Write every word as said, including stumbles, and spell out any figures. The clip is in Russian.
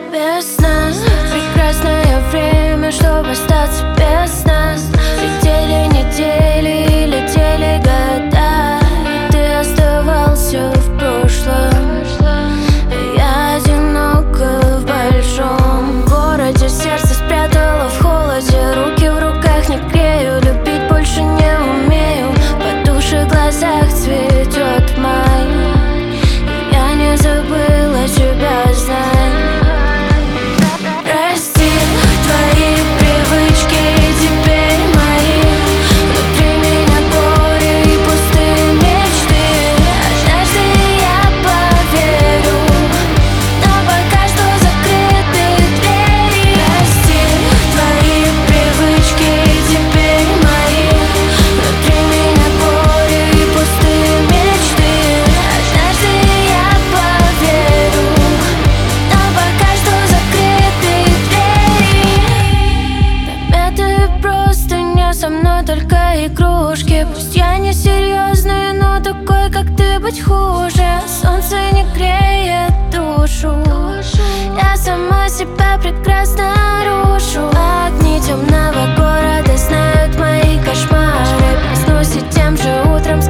без нас. Прекрасное время, чтобы остаться без нас. Летели недели, летели года, и ты оставался в прошлом. Я одинока в большом городе, сердце спрятала в холоде, руки в руках не грею, любить больше не умею. По душе в глазах цветет май, я не забыла тебя, знай. Прости, твои привычки теперь мои. Внутри меня горе и пустые мечты. Однажды я поверю, но пока что закрыты двери. Прости, твои привычки теперь мои. Внутри меня горе и пустые мечты. Однажды я поверю, но пока что закрыты двери. Пометы просто не со мной, только игрушки. Пусть я не серьезный, но такой, как ты, быть хуже. Солнце не греет душу, я сама себя прекрасно рушу. Огни темного города знают мои кошмары. Проснусь и тем же утром